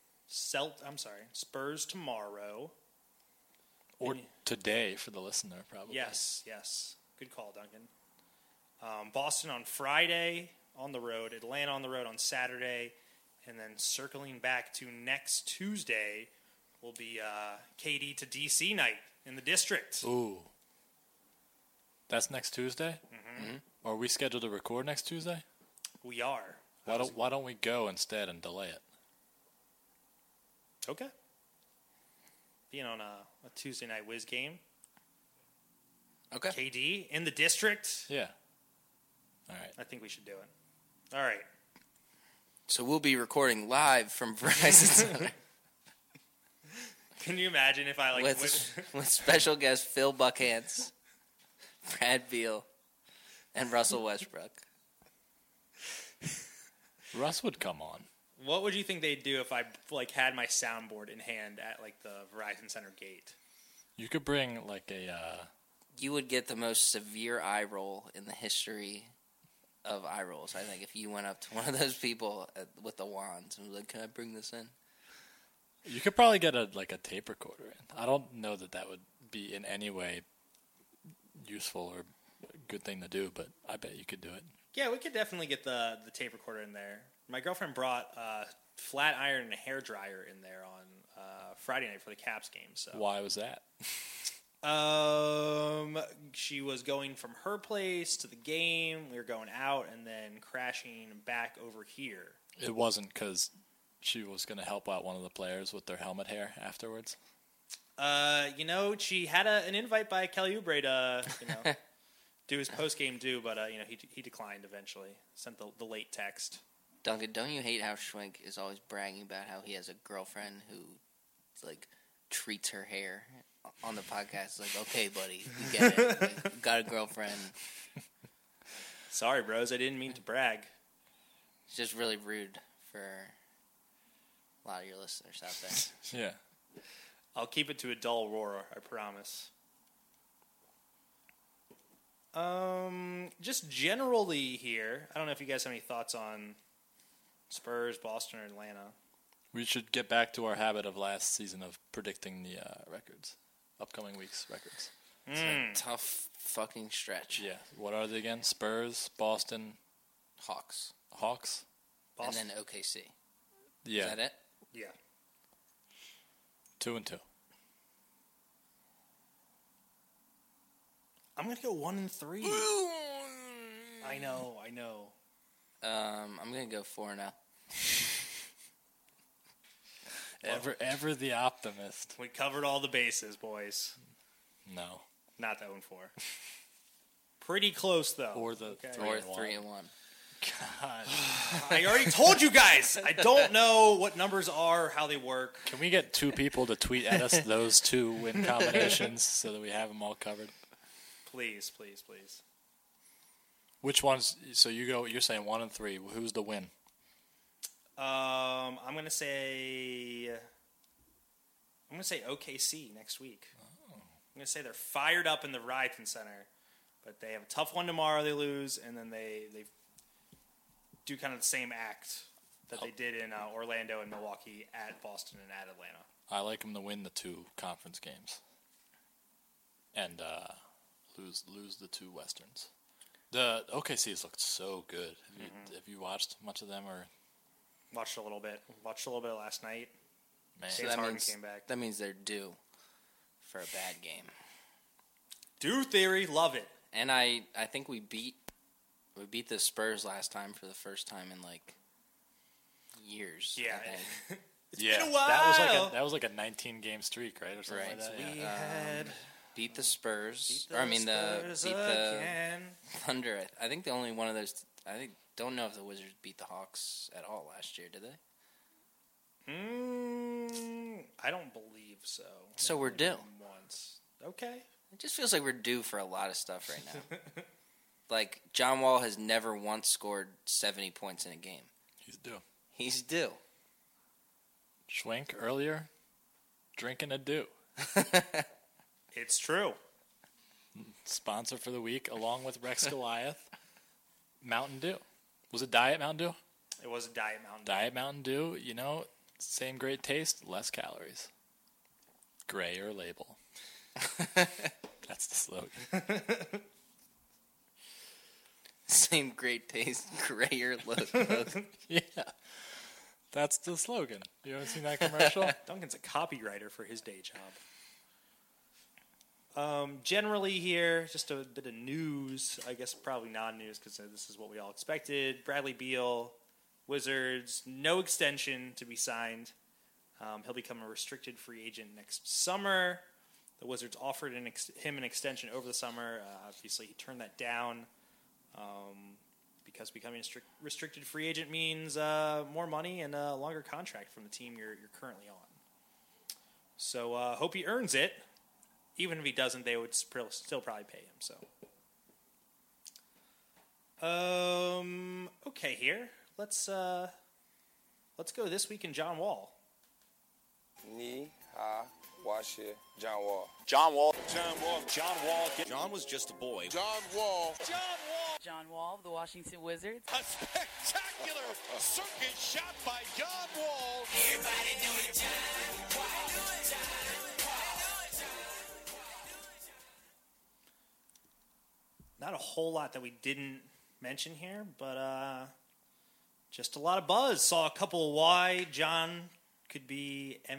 Spurs tomorrow. Or today for the listener, probably. Yes. Good call, Duncan. Boston on Friday on the road, Atlanta on the road on Saturday, and then circling back to next Tuesday will be KD to DC night in the district. Ooh. That's next Tuesday? Mm-hmm. Are we scheduled to record next Tuesday? We are. Why don't we go instead and delay it? Okay. Being on a Tuesday night Wiz game. Okay. KD in the district. Yeah. All right. I think we should do it. All right. So we'll be recording live from Verizon Center. Can you imagine if I with special guest Phil Buckhantz, Brad Beal, and Russell Westbrook. Russ would come on. What would you think they'd do if I had my soundboard in hand at the Verizon Center gate? You could bring a. You would get the most severe eye roll in the history of eye rolls. I think if you went up to one of those people with the wands and was like, "Can I bring this in?" You could probably get a tape recorder in. I don't know that would be in any way useful or a good thing to do, but I bet you could do it. Yeah, we could definitely get the tape recorder in there. My girlfriend brought a flat iron and a hairdryer in there on Friday night for the Caps game. So why was that? She was going from her place to the game. We were going out and then crashing back over here. It wasn't because she was going to help out one of the players with their helmet hair afterwards. She had an invite by Kelly Oubre to, do his post-game due, but, he declined eventually. Sent the late text. Duncan, don't you hate how Schwenk is always bragging about how he has a girlfriend who, treats her hair on the podcast? Like, okay, buddy, we get it. We got a girlfriend. Sorry, bros, I didn't mean to brag. It's just really rude for a lot of your listeners out there. Yeah. I'll keep it to a dull roar, I promise. Just generally here, I don't know if you guys have any thoughts on Spurs, Boston, or Atlanta. We should get back to our habit of last season of predicting the records, upcoming week's records. It's a tough fucking stretch. Yeah. What are they again? Spurs, Boston, Hawks, Boston. and then OKC. Yeah. Is that it? Yeah. 2-2. I'm going to go 1-3. I know. I'm going to go 4-0. Ever the optimist. We covered all the bases, boys. No. Not the 0-4. Pretty close, though. Or the Or 3-1. God. I already told you guys. I don't know what numbers are, how they work. Can we get 2 people to tweet at us those 2 win combinations so that we have them all covered? Please. Which ones? So you're saying 1-3. Who's the win? I'm gonna say OKC next week. Oh. I'm gonna say they're fired up in the Ryerson Center, but they have a tough one tomorrow. They lose, and then they do kind of the same act that they did in Orlando and Milwaukee, at Boston and at Atlanta. I like them to win the 2 conference games and lose the 2 Westerns. The OKC's looked so good. Have you watched much of them or? Watched a little bit. Last night. Man, So James that Harden means, came back. that means they're due for a bad game. Do theory, love it. And I think we beat the Spurs last time for the first time in years. Yeah. I think. It's been a that while. was like a 19-game streak, right, or something Right. like that. We Yeah. had Beat the Spurs. Spurs beat the again. Thunder. I think the only one of those. Don't know if the Wizards beat the Hawks at all last year. Did they? I don't believe so. So we're due. Once. Okay. It just feels like we're due for a lot of stuff right now. John Wall has never once scored 70 points in a game. He's due. Schwenk earlier, drinking a dew. It's true. Sponsor for the week, along with Rex Goliath, Mountain Dew. Was it Diet Mountain Dew? It was a Diet Mountain Dew. Diet Mountain Dew, same great taste, less calories. Grayer label. That's the slogan. Same great taste, grayer look. Yeah. That's the slogan. You haven't seen that commercial? Duncan's a copywriter for his day job. Generally here, just a bit of news. I guess probably non-news because this is what we all expected. Bradley Beal, Wizards, no extension to be signed. He'll become a restricted free agent next summer. The Wizards offered him an extension over the summer. Obviously, he turned that down because becoming a restricted free agent means more money and a longer contract from the team you're currently on. So hope he earns it. Even if he doesn't, they would still probably pay him. So, okay, here let's go this week in John Wall. Ni ha Washir John Wall. John Wall. John was just a boy. John Wall. John Wall of the Washington Wizards. A spectacular circus shot by John Wall. Everybody do it, John. Why do it, John? Not a whole lot that we didn't mention here, but just a lot of buzz. Saw a couple of why John could be an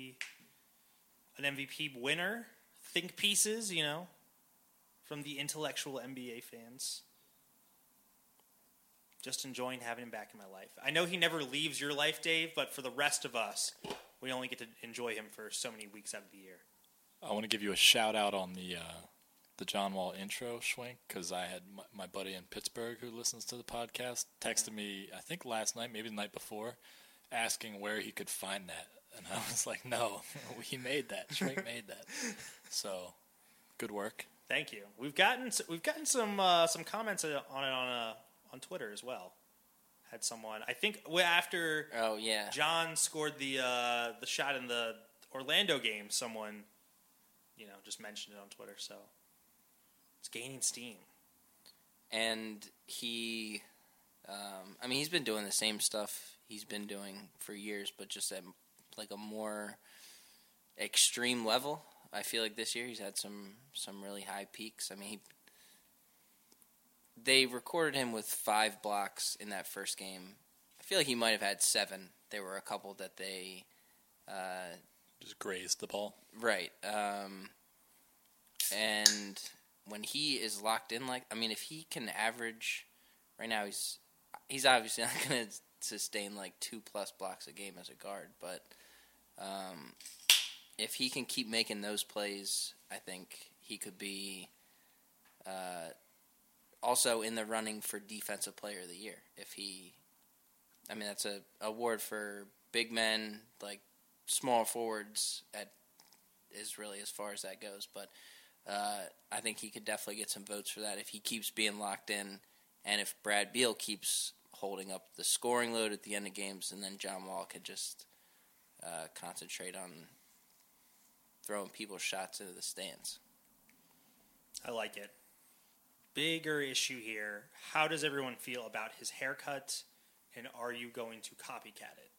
MVP winner. Think pieces, from the intellectual NBA fans. just enjoying having him back in my life. I know he never leaves your life, Dave, but for the rest of us, we only get to enjoy him for so many weeks out of the year. I want to give you a shout out on the John Wall intro, Schwenk, because I had my buddy in Pittsburgh who listens to the podcast texted me, I think last night, maybe the night before, asking where he could find that. And I was like, no, he made that. Schwenk made that. So, good work. Thank you. We've gotten some comments on it on Twitter as well. Had someone, I think after John scored the shot in the Orlando game, someone just mentioned it on Twitter. So it's gaining steam. And he, he's been doing the same stuff he's been doing for years, but just at like a more extreme level. I feel like this year he's had some really high peaks. They recorded him with 5 blocks in that first game. I feel like he might have had 7. There were a couple that they just grazed the ball. Right. And when he is locked in, if he can average right now, he's obviously not going to sustain like 2+ blocks a game as a guard, but if he can keep making those plays, I think he could be also in the running for Defensive Player of the Year. That's a award for big men, like small forwards is really as far as that goes. But I think he could definitely get some votes for that if he keeps being locked in, and if Brad Beal keeps holding up the scoring load at the end of games, and then John Wall could just concentrate on throwing people's shots into the stands. I like it. Bigger issue here. How does everyone feel about his haircut, and are you going to copycat it?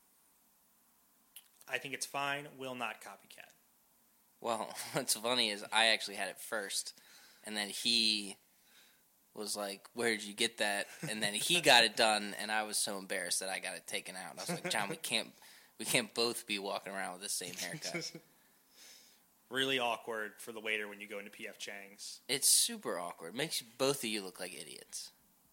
I think it's fine. Will not copycat. Well, what's funny is I actually had it first, and then he was like, "Where did you get that?" And then he got it done, and I was so embarrassed that I got it taken out. I was like, "John, we can't both be walking around with the same haircut." Really awkward for the waiter when you go into P.F. Chang's. It's super awkward. It makes both of you look like idiots.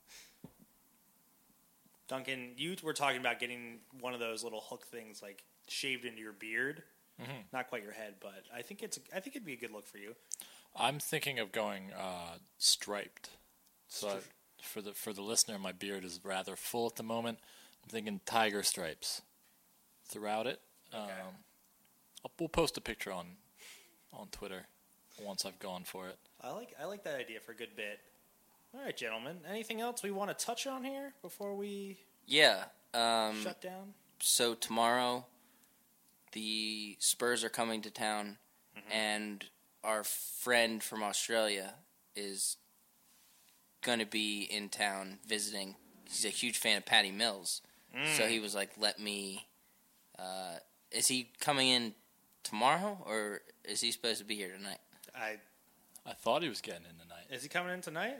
Duncan, you were talking about getting one of those little hook things like shaved into your beard. Mm-hmm. Not quite your head, but I think it'd be a good look for you. I'm thinking of going striped. So for the listener, my beard is rather full at the moment. I'm thinking tiger stripes throughout it. Okay. We'll post a picture on Twitter once I've gone for it. I like that idea for a good bit. All right, gentlemen. Anything else we want to touch on here before we shut down? So tomorrow, the Spurs are coming to town, and our friend from Australia is going to be in town visiting. He's a huge fan of Patty Mills, so he was like, "Let me." Is he coming in tomorrow, or is he supposed to be here tonight? I thought he was getting in tonight. Is he coming in tonight?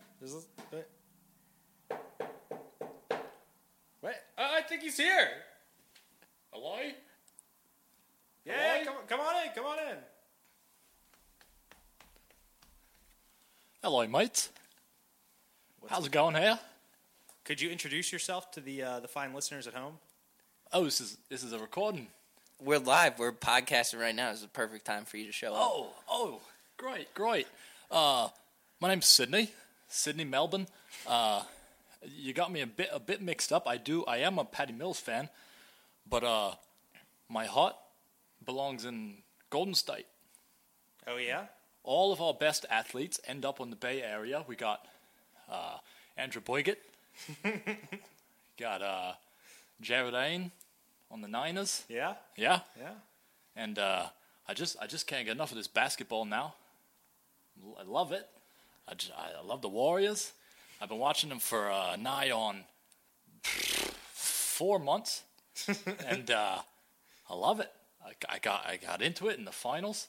Wait, I think he's here. Hello? Yeah, come on in. Hello, mate. How's it going here? Could you introduce yourself to the fine listeners at home? Oh, this is a recording. We're live. We're podcasting right now. It's the perfect time for you to show up. Oh, great. My name's Sydney Melbourne. You got me a bit mixed up. I am a Patty Mills fan, but my heart belongs in Golden State. Oh yeah. All of our best athletes end up in the Bay Area. We got Andrew Bogut. Got Jared Allen on the Niners. Yeah. And I just can't get enough of this basketball now. I love it. I love the Warriors. I've been watching them for nigh on 4 months, and I love it. I got into it in the finals.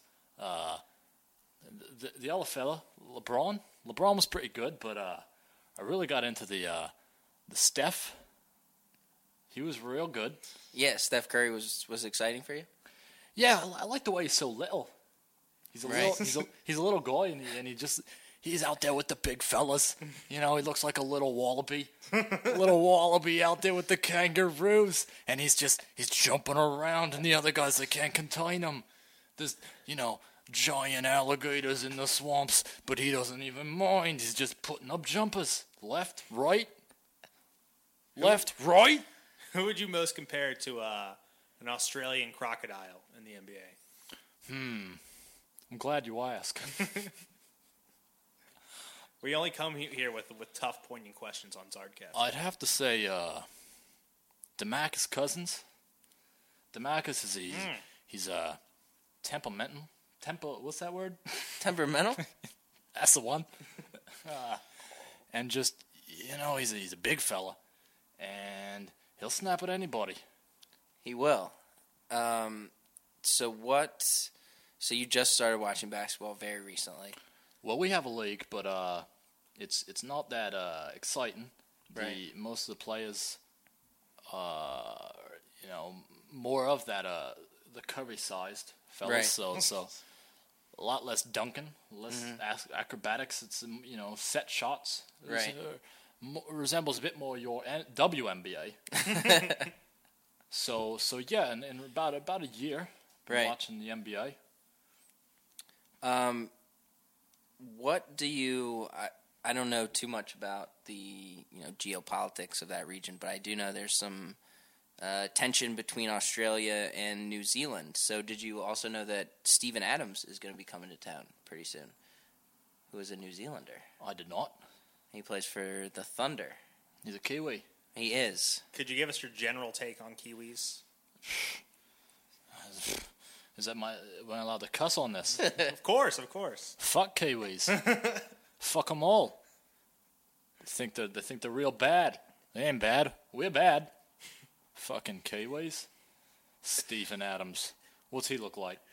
The other fella, LeBron was pretty good, but I really got into the Steph. He was real good. Yeah, Steph Curry was exciting for you? Yeah, I like the way he's so little. He's a little guy, and He's out there with the big fellas. He looks like a little wallaby. Little wallaby out there with the kangaroos. And he's jumping around, and the other guys, they can't contain him. There's, giant alligators in the swamps, but he doesn't even mind. He's just putting up jumpers. Left, right. Left, right. Who would you most compare to an Australian crocodile in the NBA? I'm glad you asked. We only come here with tough, poignant questions on Zardcast. I'd have to say DeMarcus Cousins. DeMarcus he's temperamental. What's that word? Temperamental? That's the one. And just, he's a big fella. And he'll snap at anybody. He will. So you just started watching basketball very recently. Well, we have a league, but it's not that exciting. Right. Most of the players, more of that the Curry-sized fellas. Right. So a lot less dunking, less acrobatics. It's set shots. Right. Resembles a bit more your WNBA. So yeah, in about a year, right. Watching the NBA. What do you? I don't know too much about the geopolitics of that region, but I do know there's some tension between Australia and New Zealand. So did you also know that Steven Adams is going to be coming to town pretty soon? Who is a New Zealander? I did not. He plays for the Thunder. He's a Kiwi. He is. Could you give us your general take on Kiwis? Am I allowed to cuss on this? Of course. Fuck Kiwis. Fuck them all. They think they're real bad. They ain't bad. We're bad. Fucking Kiwis. Steven Adams. What's he look like?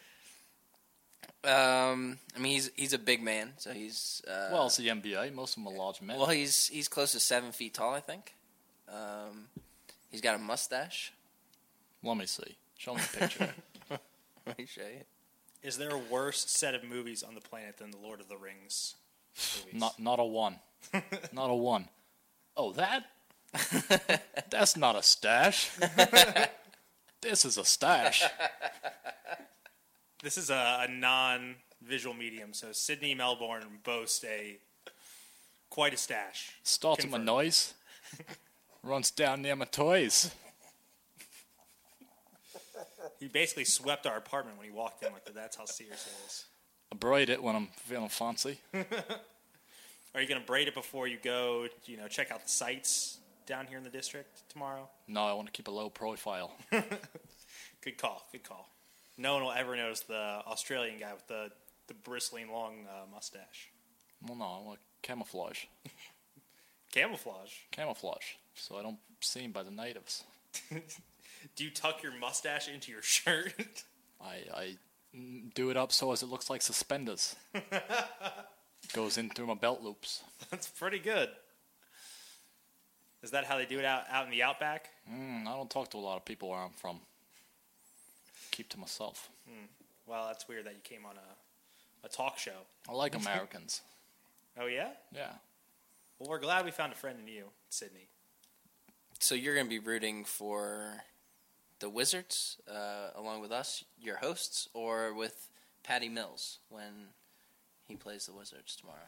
He's a big man, so he's. Well, it's the NBA. Most of them are large men. Well, he's close to 7 feet tall, I think. He's got a mustache. Let me see. Show me a picture. Let me show you. Is there a worse set of movies on the planet than the Lord of the Rings movies? Not a one. Not a one. Oh, that? That's not a stash. This is a stash. This is a non-visual medium, so Sydney Melbourne boasts quite a stash. Starts with my noise. Runs down near my toys. He basically swept our apartment when he walked in like that. That's how serious it is. I braid it when I'm feeling fancy. Are you going to braid it before you go, check out the sites down here in the district tomorrow? No, I want to keep a low profile. Good call. No one will ever notice the Australian guy with the bristling long mustache. Well, no, I want camouflage. Camouflage? So I don't see him by the natives. Do you tuck your mustache into your shirt? I do it up so as it looks like suspenders. Goes in through my belt loops. That's pretty good. Is that how they do it out in the outback? I don't talk to a lot of people where I'm from. Keep to myself. Well, that's weird that you came on a talk show. I like Americans. Oh, yeah? Yeah. Well, we're glad we found a friend in you, Sydney. So you're going to be rooting for the Wizards along with us, your hosts, or with Patty Mills when he plays the Wizards tomorrow?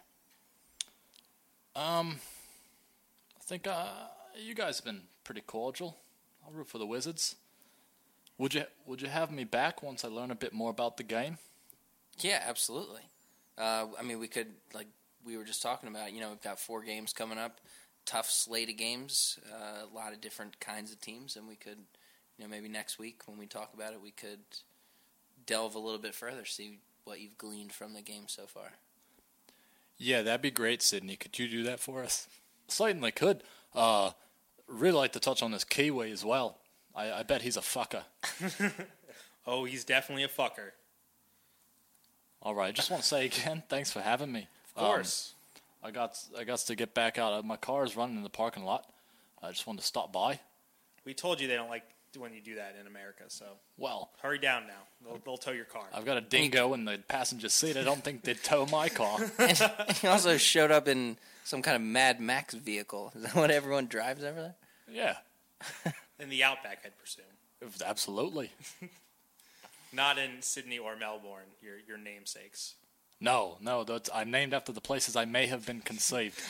I think you guys have been pretty cordial. I'll root for the Wizards. Would you have me back once I learn a bit more about the game? Yeah, absolutely. We could, like we were just talking about, we've got 4 games coming up, tough slate of games, a lot of different kinds of teams, and we could, maybe next week when we talk about it, we could delve a little bit further, see what you've gleaned from the game so far. Yeah, that'd be great, Sydney. Could you do that for us? Certainly could. Really like to touch on this Kiwi as well. I bet he's a fucker. Oh, he's definitely a fucker. All right, just want to say again, thanks for having me. Of course. I got to get back out. My car is running in the parking lot. I just wanted to stop by. We told you they don't like when you do that in America. So Well, hurry down now. They'll tow your car. I've got a dingo in the passenger seat. I don't think they'd tow my car. He also showed up in some kind of Mad Max vehicle. Is that what everyone drives over there? Yeah. In the Outback, I'd presume. Absolutely. Not in Sydney or Melbourne, your namesakes. No, I'm named after the places I may have been conceived.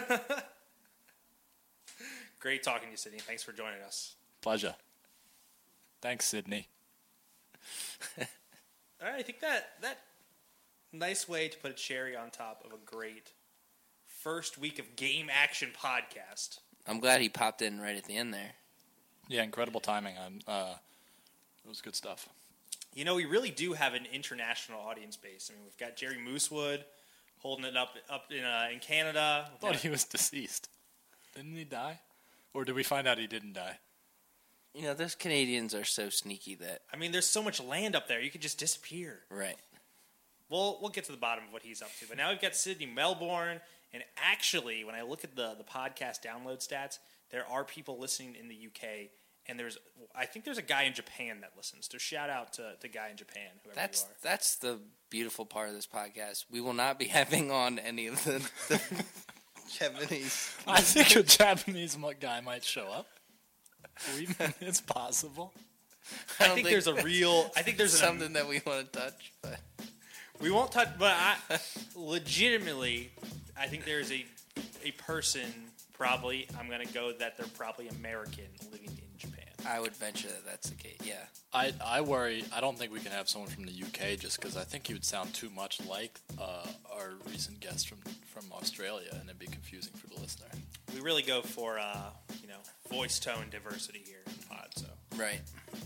Great talking to you, Sydney. Thanks for joining us. Pleasure. Thanks, Sydney. All right, I think that nice way to put a cherry on top of a great first week of Game Action podcast. I'm glad he popped in right at the end there. Yeah, incredible timing. It was good stuff. You know, we really do have an international audience base. I mean, we've got Jerry Moosewood holding it up in Canada. I thought he was deceased. Didn't he die? Or did we find out he didn't die? You know, those Canadians are so sneaky that... I mean, there's so much land up there. You could just disappear. Right. We'll get to the bottom of what he's up to. But now we've got Sydney, Melbourne. And actually, when I look at the podcast download stats, there are people listening in the UK. And I think there's a guy in Japan that listens. So shout out to the guy in Japan, whoever you are. That's the beautiful part of this podcast. We will not be having on any of the Japanese. I think a Japanese guy might show up. It's possible. I think there's something that we want to touch, but we won't touch. But legitimately, I think there's a person. Probably, I'm gonna go that they're probably American living in Japan. I would venture that that's the case. Yeah. I worry. I don't think we can have someone from the UK just because I think he would sound too much like our recent guest from Australia, and it'd be confusing for the listener. We really go for voice tone diversity here in the pod. So right.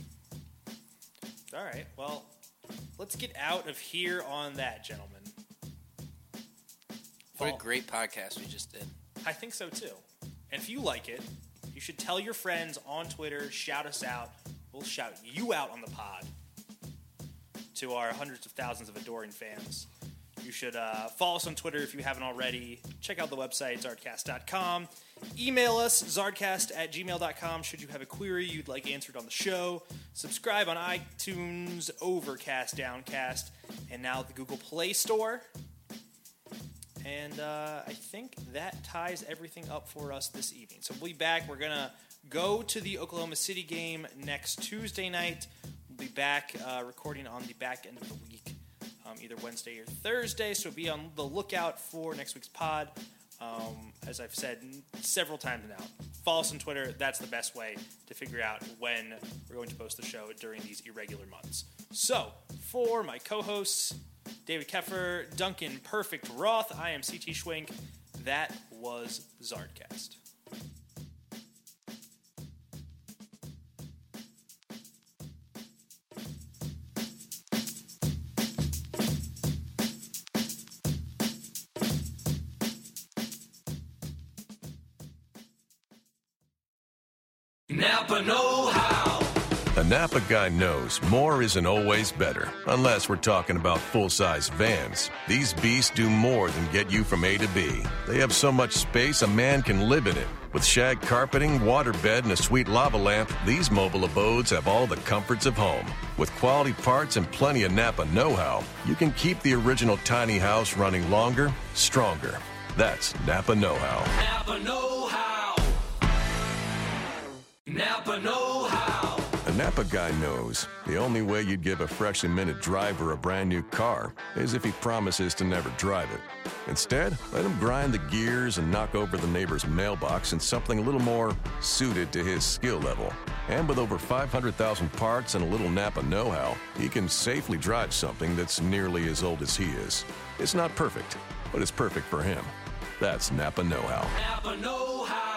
All right. Well, let's get out of here on that, gentlemen. What a great podcast we just did. I think so too. And if you like it, you should tell your friends on Twitter, shout us out. We'll shout you out on the pod to our hundreds of thousands of adoring fans. You should follow us on Twitter if you haven't already. Check out the website, zardcast.com. Email us, zardcast@gmail.com, should you have a query you'd like answered on the show. Subscribe on iTunes, Overcast, Downcast, and now the Google Play Store. And I think that ties everything up for us this evening. So we'll be back. We're going to go to the Oklahoma City game next Tuesday night. We'll be back recording on the back end of the week, either Wednesday or Thursday. So be on the lookout for next week's pod. As I've said several times now, follow us on Twitter. That's the best way to figure out when we're going to post the show during these irregular months. So for my co-hosts, David Keffer, Duncan Perfect Roth, I am CT Schwenk. That was Zardcast. Napa know-how. A Napa guy knows more isn't always better, unless we're talking about full-size vans. These beasts do more than get you from A to B. They have so much space a man can live in it. With shag carpeting, waterbed, and a sweet lava lamp, these mobile abodes have all the comforts of home. With quality parts and plenty of Napa know-how, you can keep the original tiny house running longer, stronger. That's Napa know-how. Napa know-how. Napa know-how. A Napa guy knows the only way you'd give a freshly minted driver a brand new car is if he promises to never drive it. Instead, let him grind the gears and knock over the neighbor's mailbox in something a little more suited to his skill level. And with over 500,000 parts and a little Napa know-how, he can safely drive something that's nearly as old as he is. It's not perfect, but it's perfect for him. That's Napa know-how. Napa know-how.